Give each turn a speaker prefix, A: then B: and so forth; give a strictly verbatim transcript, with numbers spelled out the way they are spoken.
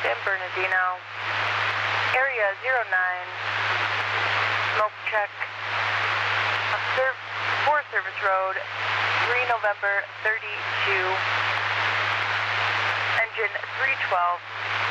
A: San Bernardino, area zero nine, smoke check, serv Forest Service Road, three November thirty-two, engine three twelve.